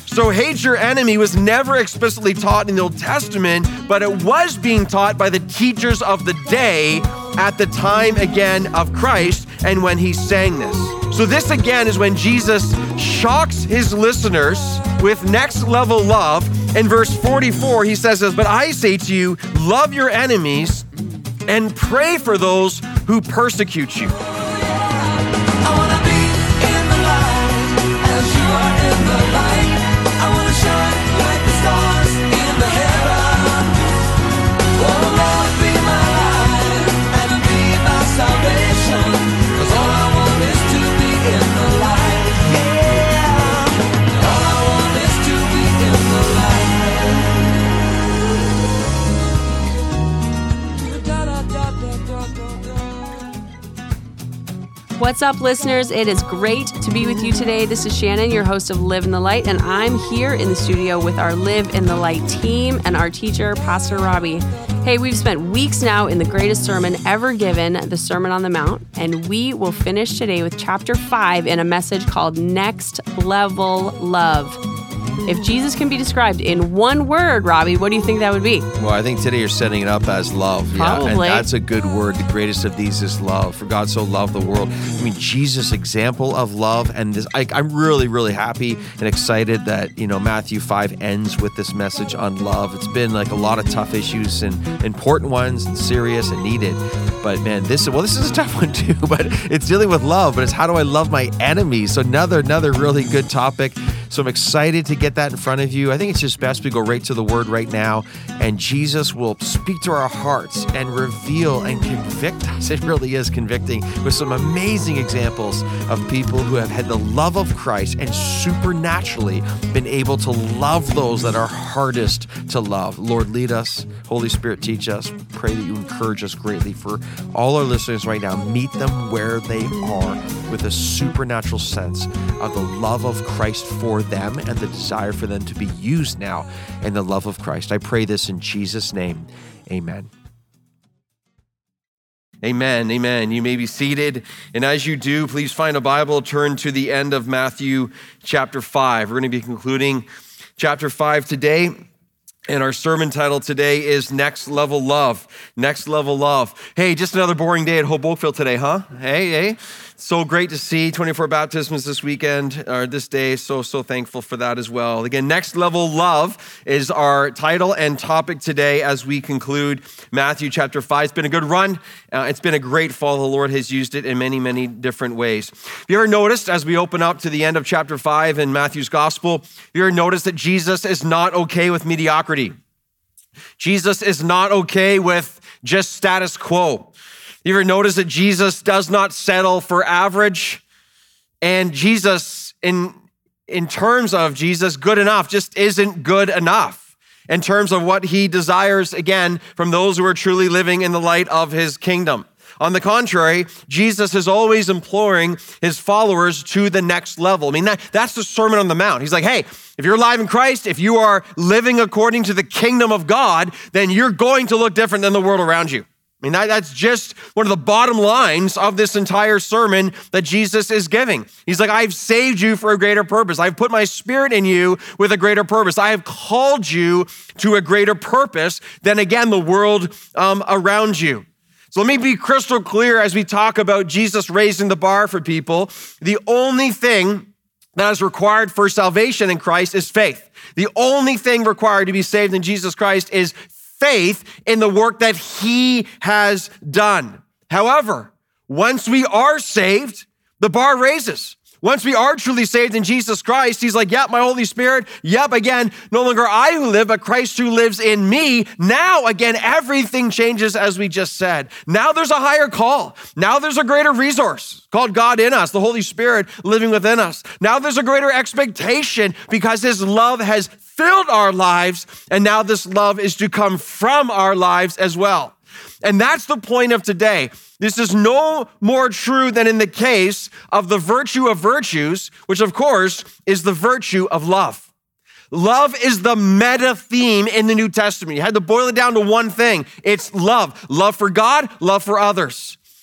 So hate your enemy was never explicitly taught in the Old Testament, but it was being taught by the teachers of the day at the time, again, of Christ and when he sang this. So this, again, is when Jesus shocks his listeners with next level love. In verse 44, he says this, "But I say to you, love your enemies and pray for those who persecute you." I wanna be in the light as you are in the light. I wanna shine like the stars in the heaven. Oh Lord, be my light and be my salvation. 'Cause all I want is to be in the light. Yeah. All I want is to be in the light. What's up, listeners? It is great to be with you today. This is Shannon, your host of Live in the Light, and I'm here in the studio with our Live in the Light team and our teacher, Pastor Robbie. Hey, we've spent weeks now in the greatest sermon ever given, the Sermon on the Mount, and we will finish today with chapter 5 in a message called Next Level Love. If Jesus can be described in one word, Robbie, what do you think that would be? Well, I think today you're setting it up as love. Probably. Yeah, and that's a good word. The greatest of these is love. For God so loved the world. I mean, Jesus' example of love. And this, I'm really, really happy and excited that, Matthew 5 ends with this message on love. It's been like a lot of tough issues and important ones and serious and needed. But man, this is a tough one too, but it's dealing with love, but it's how do I love my enemies? So another really good topic. So I'm excited to get that in front of you. I think it's just best we go right to the word right now, and Jesus will speak to our hearts and reveal and convict us. It really is convicting with some amazing examples of people who have had the love of Christ and supernaturally been able to love those that are hardest to love. Lord, lead us. Holy Spirit, teach us. Pray that you encourage us greatly. For all our listeners right now, meet them where they are with a supernatural sense of the love of Christ for them and the desire for them to be used now in the love of Christ. I pray this in Jesus' name. Amen. Amen. Amen. You may be seated. And as you do, please find a Bible, turn to the end of Matthew chapter 5. We're going to be concluding chapter 5 today. And our sermon title today is Next Level Love. Next Level Love. Hey, just another boring day at Hope Oakville today, huh? Hey. So great to see 24 baptisms this weekend, or this day. So thankful for that as well. Again, Next Level Love is our title and topic today as we conclude Matthew chapter 5. It's been a good run. It's been a great fall. The Lord has used it in many, many different ways. Have you ever noticed as we open up to the end of chapter 5 in Matthew's gospel, you ever noticed that Jesus is not okay with mediocrity? Jesus is not okay with just status quo. You ever notice that Jesus does not settle for average? And Jesus, in terms of Jesus, good enough just isn't good enough in terms of what he desires, again, from those who are truly living in the light of his kingdom. On the contrary, Jesus is always imploring his followers to the next level. I mean, that's the Sermon on the Mount. He's like, hey, if you're alive in Christ, if you are living according to the kingdom of God, then you're going to look different than the world around you. I mean, that's just one of the bottom lines of this entire sermon that Jesus is giving. He's like, I've saved you for a greater purpose. I've put my spirit in you with a greater purpose. I have called you to a greater purpose than, again, the world around you. So let me be crystal clear as we talk about Jesus raising the bar for people. The only thing that is required for salvation in Christ is faith. The only thing required to be saved in Jesus Christ is faith in the work that he has done. However, once we are saved, the bar raises. Once we are truly saved in Jesus Christ, he's like, yep, my Holy Spirit, yep, again, no longer I who live, but Christ who lives in me. Now, again, everything changes as we just said. Now there's a higher call. Now there's a greater resource called God in us, the Holy Spirit living within us. Now there's a greater expectation because his love has filled our lives, and now this love is to come from our lives as well. And that's the point of today. This is no more true than in the case of the virtue of virtues, which of course is the virtue of love. Love is the meta theme in the New Testament. You had to boil it down to one thing. It's love. Love for God, love for others.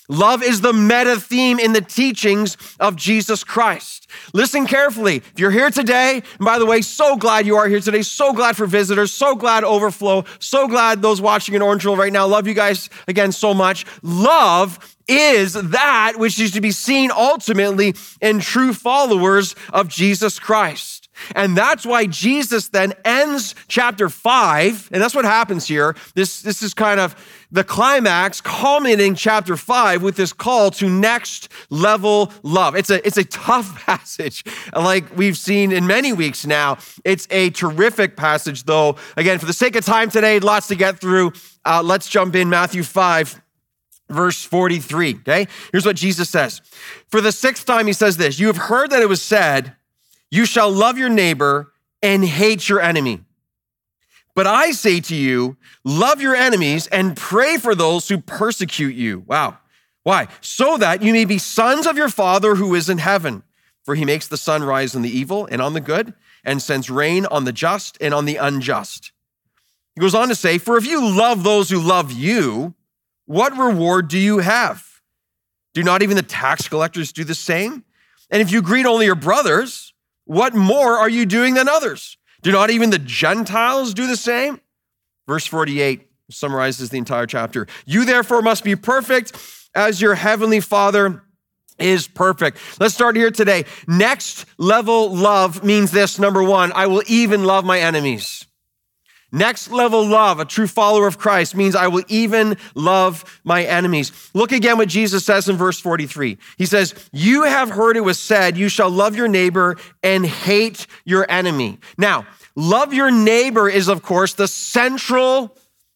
Love is the meta theme in the teachings of Jesus Christ. Listen carefully. If you're here today, and by the way, so glad you are here today. So glad for visitors. So glad Overflow. So glad those watching in Orangeville right now. Love you guys again so much. Love is that which is to be seen ultimately in true followers of Jesus Christ. And that's why Jesus then ends chapter 5, and that's what happens here. This is kind of the climax, culminating chapter 5 with this call to next level love. It's a tough passage, like we've seen in many weeks now. It's a terrific passage, though. Again, for the sake of time today, lots to get through. Let's jump in Matthew 5, verse 43, okay? Here's what Jesus says. For the sixth time, he says this, "You have heard that it was said, you shall love your neighbor and hate your enemy. But I say to you, love your enemies and pray for those who persecute you." Wow. Why? "So that you may be sons of your Father who is in heaven. For he makes the sun rise on the evil and on the good, and sends rain on the just and on the unjust." He goes on to say, "For if you love those who love you, what reward do you have? Do not even the tax collectors do the same? And if you greet only your brothers, what more are you doing than others? Do not even the Gentiles do the same?" Verse 48 summarizes the entire chapter. "You therefore must be perfect as your heavenly Father is perfect." Let's start here today. Next level love means this. Number one, I will even love my enemies. Next level love, a true follower of Christ, means I will even love my enemies. Look again what Jesus says in verse 43. He says, "You have heard it was said, you shall love your neighbor and hate your enemy." Now, love your neighbor is, of course, the central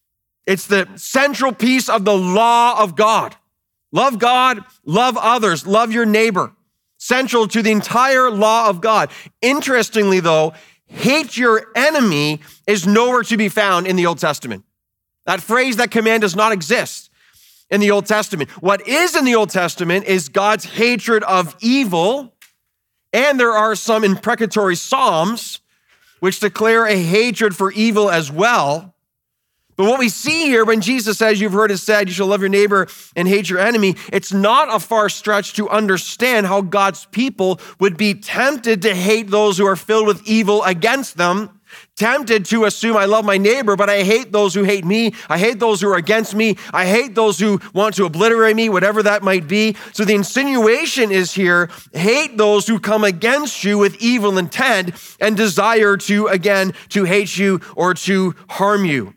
piece of the law of God. Love God, love others, love your neighbor. Central to the entire law of God. Interestingly, though, hate your enemy is nowhere to be found in the Old Testament. That phrase, that command does not exist in the Old Testament. What is in the Old Testament is God's hatred of evil, and there are some imprecatory psalms which declare a hatred for evil as well. But what we see here when Jesus says, "You've heard it said, you shall love your neighbor and hate your enemy," it's not a far stretch to understand how God's people would be tempted to hate those who are filled with evil against them, tempted to assume I love my neighbor, but I hate those who hate me. I hate those who are against me. I hate those who want to obliterate me, whatever that might be. So the insinuation is here, hate those who come against you with evil intent and desire to hate you or to harm you.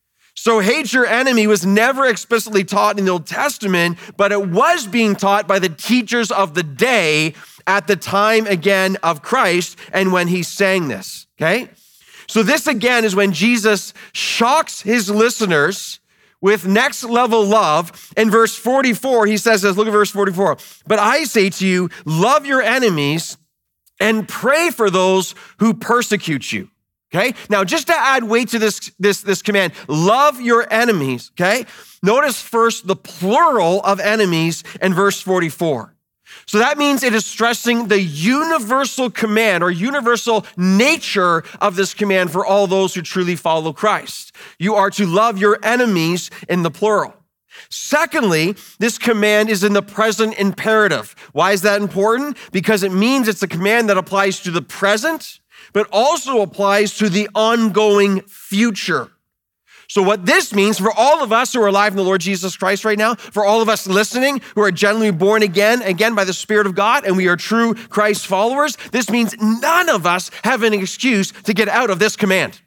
So hate your enemy was never explicitly taught in the Old Testament, but it was being taught by the teachers of the day at the time, again, of Christ and when he sang this, okay? So this, again, is when Jesus shocks his listeners with next level love. In verse 44, he says this, look at verse 44. "But I say to you, love your enemies and pray for those who persecute you." Okay, now just to add weight to this command, love your enemies, okay? Notice first the plural of enemies in verse 44. So that means it is stressing the universal command or universal nature of this command for all those who truly follow Christ. You are to love your enemies in the plural. Secondly, this command is in the present imperative. Why is that important? Because it means it's a command that applies to the present, but also applies to the ongoing future. So what this means for all of us who are alive in the Lord Jesus Christ right now, for all of us listening who are genuinely born again by the Spirit of God, and we are true Christ followers, this means none of us have an excuse to get out of this command.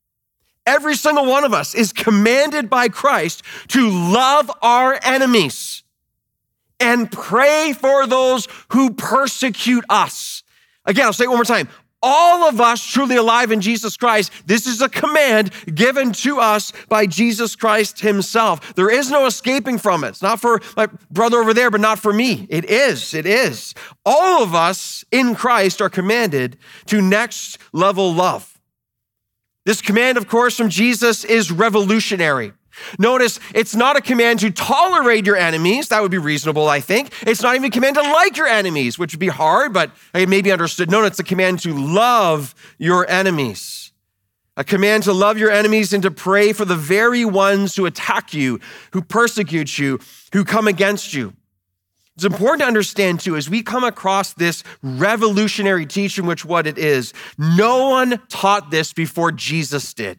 Every single one of us is commanded by Christ to love our enemies and pray for those who persecute us. Again, I'll say it one more time. All of us truly alive in Jesus Christ, this is a command given to us by Jesus Christ himself. There is no escaping from it. It's not for my brother over there, but not for me. It is. All of us in Christ are commanded to next level love. This command, of course, from Jesus is revolutionary. Notice, it's not a command to tolerate your enemies. That would be reasonable, I think. It's not even a command to like your enemies, which would be hard, but it may be understood. No, it's a command to love your enemies. A command to love your enemies and to pray for the very ones who attack you, who persecute you, who come against you. It's important to understand too, as we come across this revolutionary teaching, which what it is, no one taught this before Jesus did.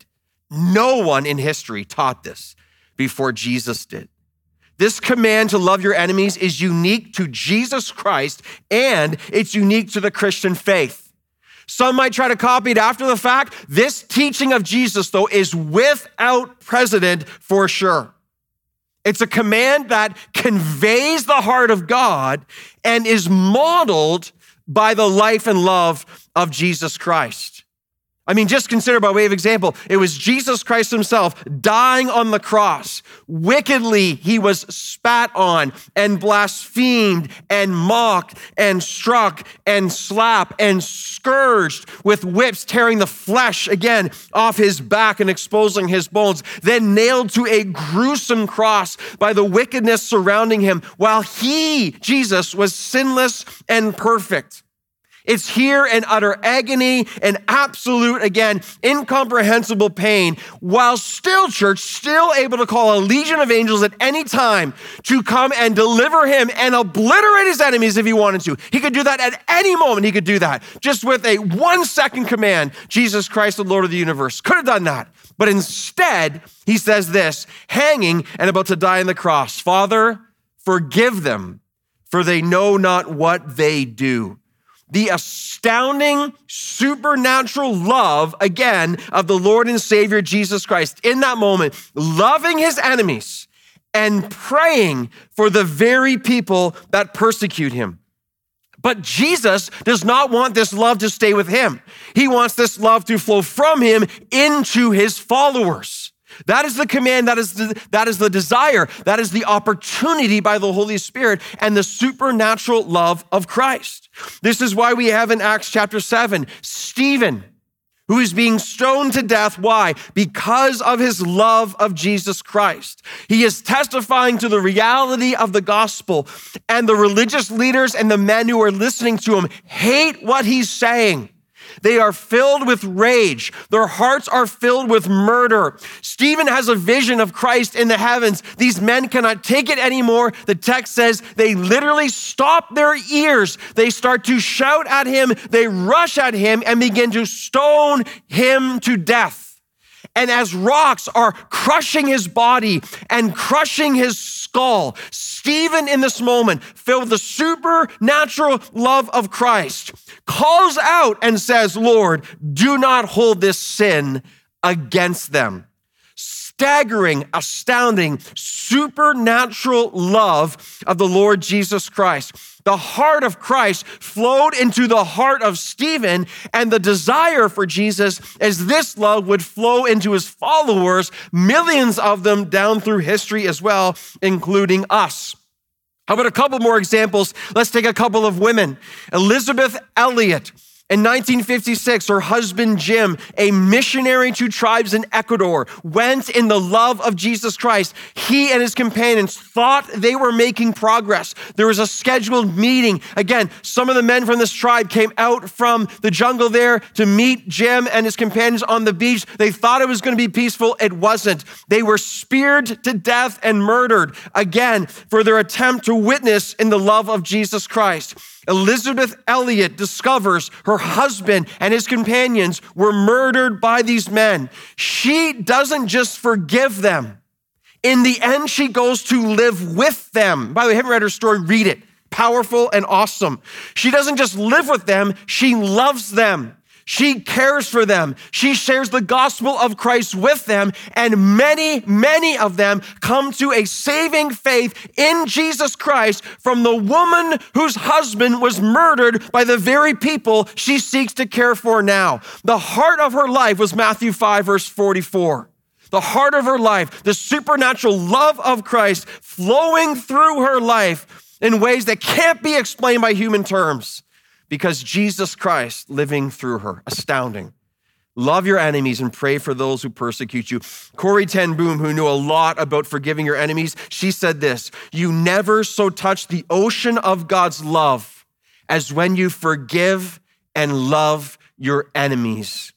No one in history taught this before Jesus did. This command to love your enemies is unique to Jesus Christ, and it's unique to the Christian faith. Some might try to copy it after the fact. This teaching of Jesus, though, is without precedent for sure. It's a command that conveys the heart of God and is modeled by the life and love of Jesus Christ. I mean, just consider by way of example, it was Jesus Christ himself dying on the cross. Wickedly, he was spat on and blasphemed and mocked and struck and slapped and scourged with whips, tearing the flesh again off his back and exposing his bones, then nailed to a gruesome cross by the wickedness surrounding him while he, Jesus, was sinless and perfect. It's here in utter agony and absolute, again, incomprehensible pain, while still, church, still able to call a legion of angels at any time to come and deliver him and obliterate his enemies if he wanted to. He could do that at any moment. He could do that just with a 1-second command. Jesus Christ, the Lord of the universe, could have done that. But instead, he says this, hanging and about to die on the cross, Father, forgive them, for they know not what they do. The astounding supernatural love, again, of the Lord and Savior Jesus Christ in that moment, loving his enemies and praying for the very people that persecute him. But Jesus does not want this love to stay with him. He wants this love to flow from him into his followers. That is the command, that is the desire, that is the opportunity by the Holy Spirit and the supernatural love of Christ. This is why we have in Acts chapter 7, Stephen, who is being stoned to death. Why? Because of his love of Jesus Christ. He is testifying to the reality of the gospel, and the religious leaders and the men who are listening to him hate what he's saying. They are filled with rage. Their hearts are filled with murder. Stephen has a vision of Christ in the heavens. These men cannot take it anymore. The text says they literally stop their ears. They start to shout at him. They rush at him and begin to stone him to death. And as rocks are crushing his body and crushing his skull, Stephen in this moment, filled with the supernatural love of Christ, calls out and says, Lord, do not hold this sin against them. Staggering, astounding, supernatural love of the Lord Jesus Christ. The heart of Christ flowed into the heart of Stephen, and the desire for Jesus is this love would flow into his followers, millions of them down through history as well, including us. How about a couple more examples? Let's take a couple of women. Elisabeth Elliot. In 1956, her husband, Jim, a missionary to tribes in Ecuador, went in the love of Jesus Christ. He and his companions thought they were making progress. There was a scheduled meeting. Again, some of the men from this tribe came out from the jungle there to meet Jim and his companions on the beach. They thought it was going to be peaceful. It wasn't. They were speared to death and murdered, again, for their attempt to witness in the love of Jesus Christ. Elisabeth Elliot discovers her husband and his companions were murdered by these men. She doesn't just forgive them. In the end, she goes to live with them. By the way, if you haven't read her story, read it. Powerful and awesome. She doesn't just live with them, she loves them. She cares for them. She shares the gospel of Christ with them, and many, many of them come to a saving faith in Jesus Christ from the woman whose husband was murdered by the very people she seeks to care for now. The heart of her life was Matthew 5, verse 44. The heart of her life, the supernatural love of Christ flowing through her life in ways that can't be explained by human terms. Because Jesus Christ living through her. Astounding. Love your enemies and pray for those who persecute you. Corrie ten Boom, who knew a lot about forgiving your enemies, she said this, you never so touch the ocean of God's love as when you forgive and love your enemies.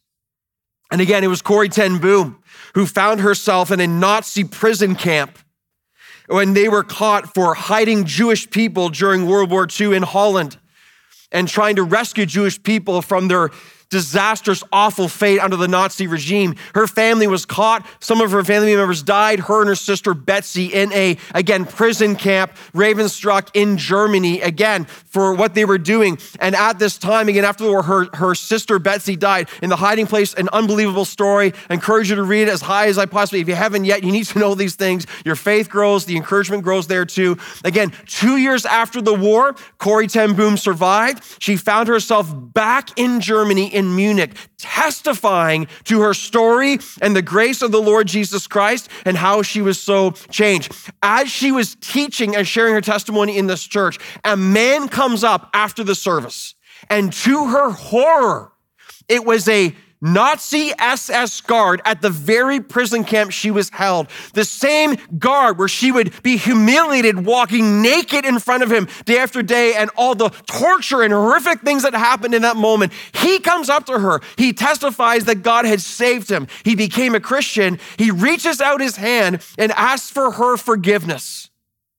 And again, it was Corrie ten Boom who found herself in a Nazi prison camp when they were caught for hiding Jewish people during World War II in Holland and trying to rescue Jewish people from their disastrous, awful fate under the Nazi regime. Her family was caught. Some of her family members died. Her and her sister Betsy in a, again, prison camp, Ravensbrück in Germany, again, for what they were doing. And at this time, again, after the war, her sister Betsy died in the hiding place. An unbelievable story. I encourage you to read it as high as I possibly. If you haven't yet, you need to know these things. Your faith grows. The encouragement grows there too. Again, 2 years after the war, Corrie ten Boom survived. She found herself back in Germany, in Munich, testifying to her story and the grace of the Lord Jesus Christ and how she was so changed. As she was teaching and sharing her testimony in this church, a man comes up after the service, and to her horror, it was a Nazi SS guard at the very prison camp she was held. The same guard where she would be humiliated, walking naked in front of him day after day, and all the torture and horrific things that happened in that moment. He comes up to her. He testifies that God had saved him. He became a Christian. He reaches out his hand and asks for her forgiveness.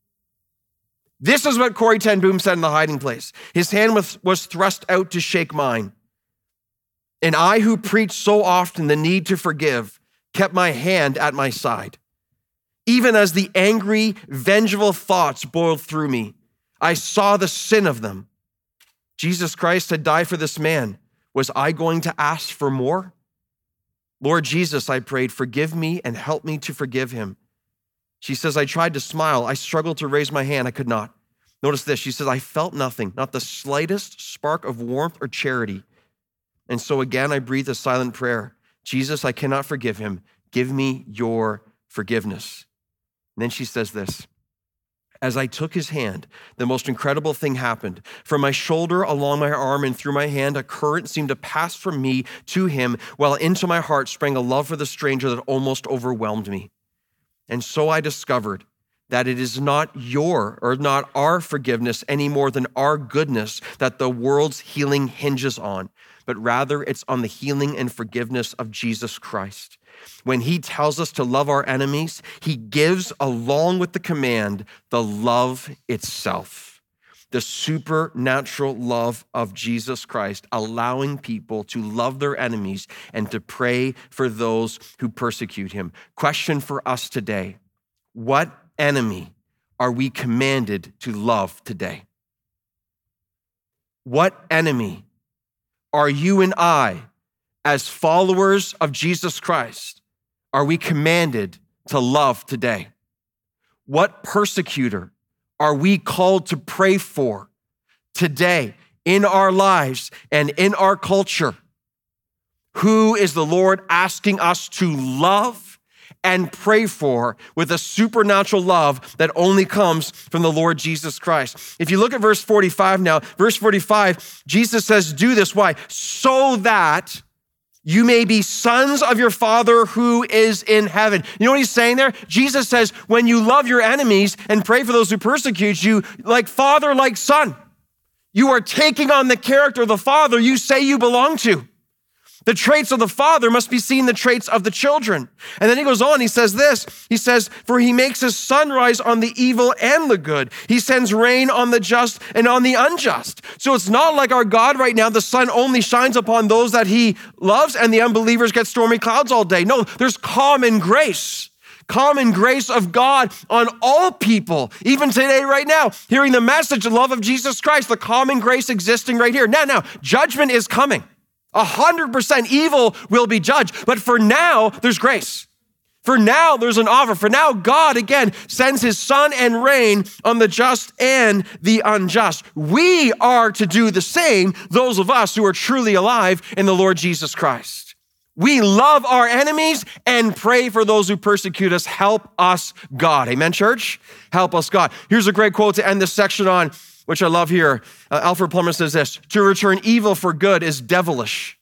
This is what Corrie ten Boom said in the hiding place. His hand was thrust out to shake mine. And I, who preach so often the need to forgive, kept my hand at my side. Even as the angry, vengeful thoughts boiled through me, I saw the sin of them. Jesus Christ had died for this man. Was I going to ask for more? Lord Jesus, I prayed, forgive me and help me to forgive him. She says, I tried to smile. I struggled to raise my hand. I could not. Notice this. She says, I felt nothing, not the slightest spark of warmth or charity. And so again, I breathed a silent prayer. Jesus, I cannot forgive him. Give me your forgiveness. And then she says this. As I took his hand, the most incredible thing happened. From my shoulder, along my arm, and through my hand, a current seemed to pass from me to him, while into my heart sprang a love for the stranger that almost overwhelmed me. And so I discovered that it is not our forgiveness any more than our goodness that the world's healing hinges on, but rather it's on the healing and forgiveness of Jesus Christ. When he tells us to love our enemies, he gives, along with the command, the love itself, the supernatural love of Jesus Christ, allowing people to love their enemies and to pray for those who persecute him. Question for us today: what enemy are we commanded to love today? What enemy are you and I, as followers of Jesus Christ, are we commanded to love today? What persecutor are we called to pray for today in our lives and in our culture? Who is the Lord asking us to love and pray for with a supernatural love that only comes from the Lord Jesus Christ? If you look at verse 45 now, verse 45, Jesus says, do this. Why? So that you may be sons of your Father who is in heaven. You know what he's saying there? Jesus says, when you love your enemies and pray for those who persecute you, like father, like son, you are taking on the character of the Father you say you belong to. The traits of the Father must be seen in the traits of the children. And then he goes on, he says this, he says, for he makes his sun rise on the evil and the good. He sends rain on the just and on the unjust. So it's not like our God right now, the sun only shines upon those that he loves and the unbelievers get stormy clouds all day. No, there's common grace of God on all people, even today, right now, hearing the message, the love of Jesus Christ, the common grace existing right here. Now, judgment is coming. 100% evil will be judged. But for now, there's grace. For now, there's an offer. For now, God, again, sends his sun and rain on the just and the unjust. We are to do the same, those of us who are truly alive in the Lord Jesus Christ. We love our enemies and pray for those who persecute us. Help us, God. Amen, church? Help us, God. Here's a great quote to end this section on, which I love here. Alfred Plummer says this: to return evil for good is devilish.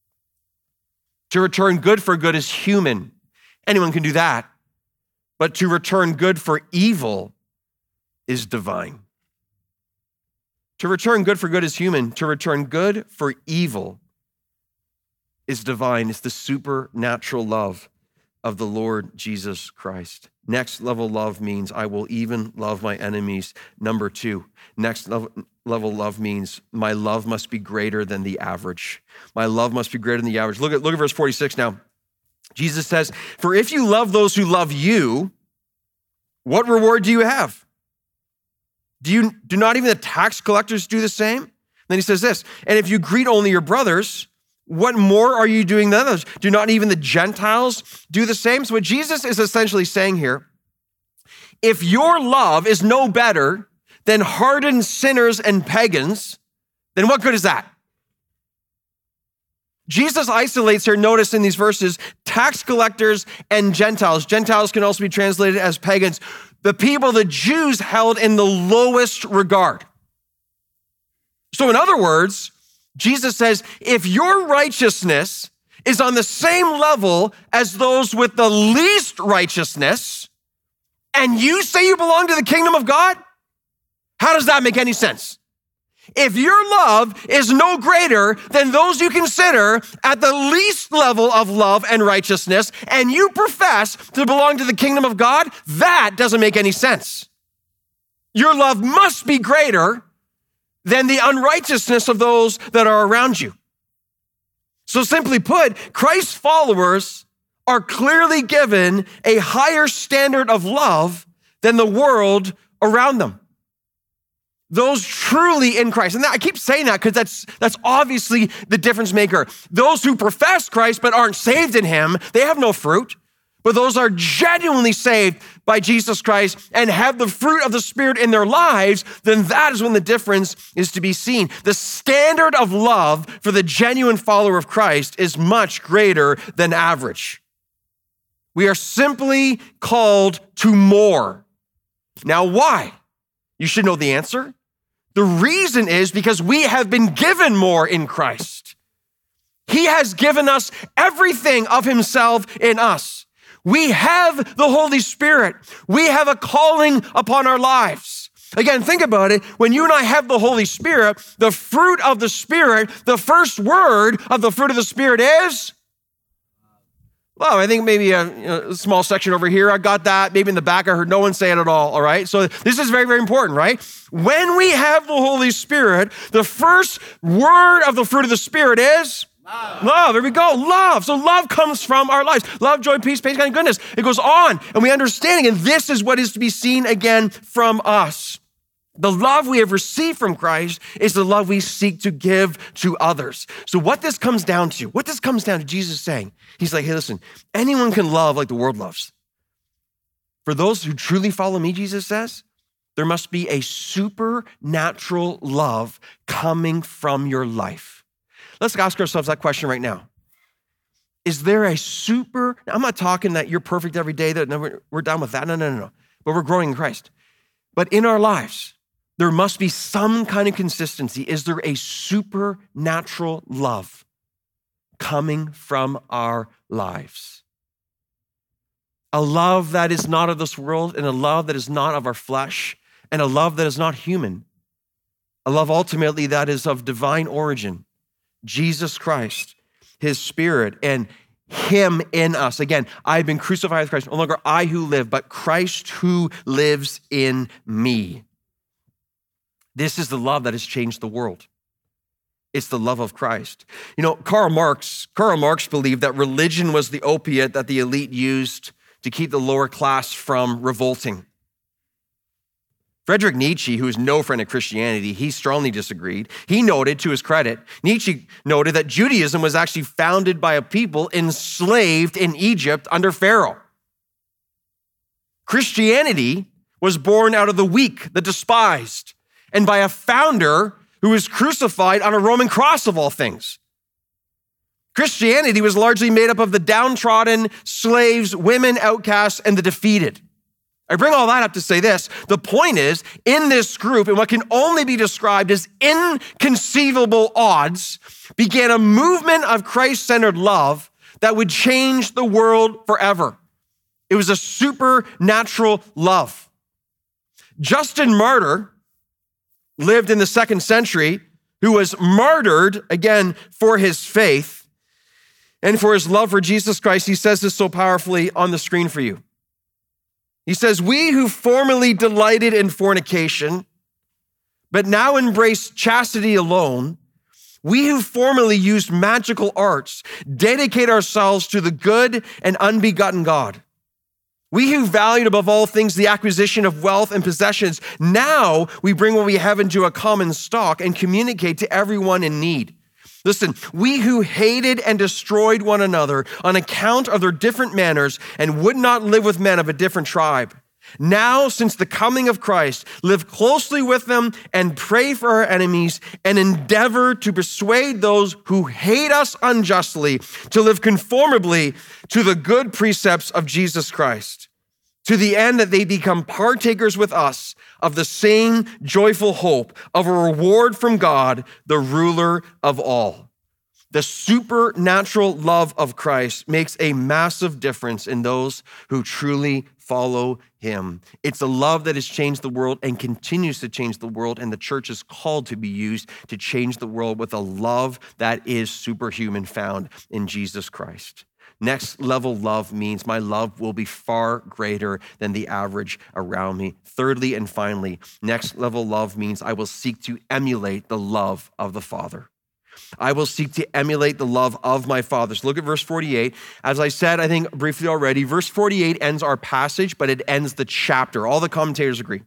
To return good for good is human. Anyone can do that. But to return good for evil is divine. To return good for good is human. To return good for evil is divine. It's the supernatural love of the Lord Jesus Christ. Next level love means I will even love my enemies. Number 2, next level love means my love must be greater than the average. My love must be greater than the average. Look at verse 46 now. Jesus says, for if you love those who love you, what reward do you have? Do not even the tax collectors do the same? Then he says this, and if you greet only your brothers, what more are you doing than others? Do not even the Gentiles do the same? So what Jesus is essentially saying here, if your love is no better than hardened sinners and pagans, then what good is that? Jesus isolates here, notice in these verses, tax collectors and Gentiles. Gentiles can also be translated as pagans. The people the Jews held in the lowest regard. So in other words, Jesus says, if your righteousness is on the same level as those with the least righteousness, and you say you belong to the kingdom of God, how does that make any sense? If your love is no greater than those you consider at the least level of love and righteousness, and you profess to belong to the kingdom of God, that doesn't make any sense. Your love must be greater than the unrighteousness of those that are around you. So simply put, Christ's followers are clearly given a higher standard of love than the world around them. Those truly in Christ. And I keep saying that because that's obviously the difference maker. Those who profess Christ but aren't saved in him, they have no fruit. But those are genuinely saved by Jesus Christ and have the fruit of the Spirit in their lives, then that is when the difference is to be seen. The standard of love for the genuine follower of Christ is much greater than average. We are simply called to more. Now, why? You should know the answer. The reason is because we have been given more in Christ. He has given us everything of himself in us. We have the Holy Spirit. We have a calling upon our lives. Again, think about it. When you and I have the Holy Spirit, the fruit of the Spirit, the first word of the fruit of the Spirit is love. I think maybe a small section over here, I got that. Maybe in the back, I heard no one say it at all right? So this is very, very important, right? When we have the Holy Spirit, the first word of the fruit of the Spirit is love. There we go. Love. So love comes from our lives. Love, joy, peace, patience, and goodness. It goes on, and we understand, and this is what is to be seen again from us. The love we have received from Christ is the love we seek to give to others. So what this comes down to, Jesus saying, he's like, hey, listen, anyone can love like the world loves. For those who truly follow me, Jesus says, there must be a supernatural love coming from your life. Let's ask ourselves that question right now. Is there I'm not talking that you're perfect every day, that we're done with that. No. But we're growing in Christ. But in our lives, there must be some kind of consistency. Is there a supernatural love coming from our lives? A love that is not of this world, and a love that is not of our flesh, and a love that is not human. A love ultimately that is of divine origin. Jesus Christ, his Spirit, and him in us. Again, I've been crucified with Christ. No longer I who live, but Christ who lives in me. This is the love that has changed the world. It's the love of Christ. You know, Karl Marx believed that religion was the opiate that the elite used to keep the lower class from revolting. Friedrich Nietzsche, who is no friend of Christianity, he strongly disagreed. He noted, to his credit, Nietzsche noted that Judaism was actually founded by a people enslaved in Egypt under Pharaoh. Christianity was born out of the weak, the despised, and by a founder who was crucified on a Roman cross of all things. Christianity was largely made up of the downtrodden, slaves, women, outcasts, and the defeated. I bring all that up to say this. The point is, in this group, in what can only be described as inconceivable odds, began a movement of Christ-centered love that would change the world forever. It was a supernatural love. Justin Martyr lived in the 2nd century, who was martyred, again, for his faith and for his love for Jesus Christ. He says this so powerfully on the screen for you. He says, we who formerly delighted in fornication, but now embrace chastity alone, we who formerly used magical arts, dedicate ourselves to the good and unbegotten God. We who valued above all things the acquisition of wealth and possessions, now we bring what we have into a common stock and communicate to everyone in need. Listen, we who hated and destroyed one another on account of their different manners and would not live with men of a different tribe. Now, since the coming of Christ, live closely with them and pray for our enemies and endeavor to persuade those who hate us unjustly to live conformably to the good precepts of Jesus Christ, to the end that they become partakers with us of the same joyful hope of a reward from God, the ruler of all. The supernatural love of Christ makes a massive difference in those who truly follow him. It's a love that has changed the world and continues to change the world, and the church is called to be used to change the world with a love that is superhuman, found in Jesus Christ. Next level love means my love will be far greater than the average around me. Thirdly and finally, next level love means I will seek to emulate the love of the Father. I will seek to emulate the love of my Father. So look at verse 48. As I said, I think briefly already, verse 48 ends our passage, but it ends the chapter. All the commentators agree.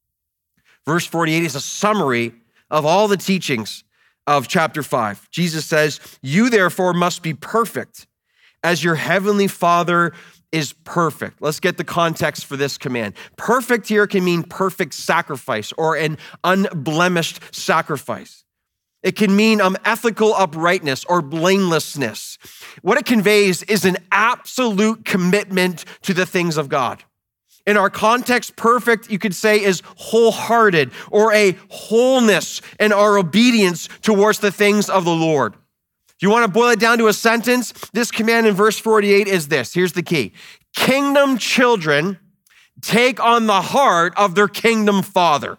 Verse 48 is a summary of all the teachings of chapter 5. Jesus says, you therefore must be perfect as your heavenly Father is perfect. Let's get the context for this command. Perfect here can mean perfect sacrifice or an unblemished sacrifice. It can mean ethical uprightness or blamelessness. What it conveys is an absolute commitment to the things of God. In our context, perfect, you could say, is wholehearted or a wholeness in our obedience towards the things of the Lord. If you want to boil it down to a sentence, this command in verse 48 is this. Here's the key. Kingdom children take on the heart of their kingdom father.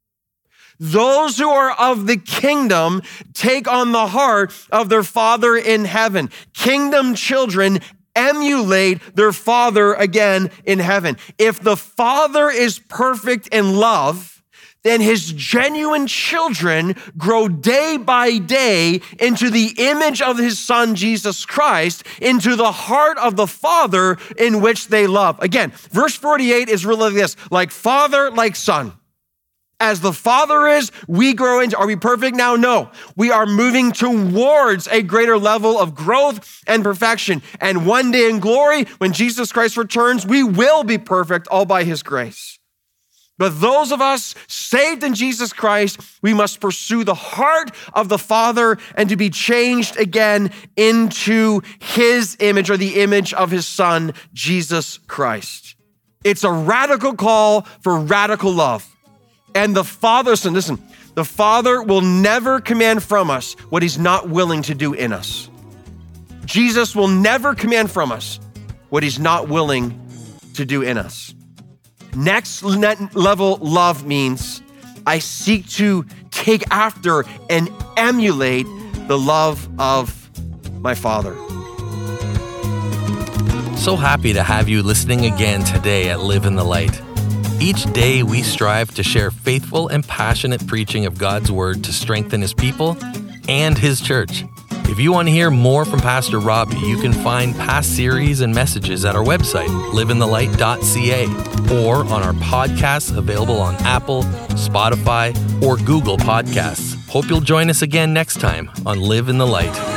Those who are of the kingdom take on the heart of their Father in heaven. Kingdom children emulate their Father again in heaven. If the Father is perfect in love, then his genuine children grow day by day into the image of his Son, Jesus Christ, into the heart of the Father in which they love. Again, verse 48 is really this, like Father, like Son. As the Father is, we grow into, are we perfect now? No. We are moving towards a greater level of growth and perfection. And one day in glory, when Jesus Christ returns, we will be perfect all by his grace. But those of us saved in Jesus Christ, we must pursue the heart of the Father and to be changed again into his image or the image of his Son, Jesus Christ. It's a radical call for radical love. And the Father, listen, the Father will never command from us what he's not willing to do in us. Jesus will never command from us what he's not willing to do in us. Next level love means I seek to take after and emulate the love of my Father. So happy to have you listening again today at Live in the Light. Each day we strive to share faithful and passionate preaching of God's word to strengthen his people and his church. If you want to hear more from Pastor Robbie, you can find past series and messages at our website, liveinthelight.ca, or on our podcasts available on Apple, Spotify, or Google Podcasts. Hope you'll join us again next time on Live in the Light.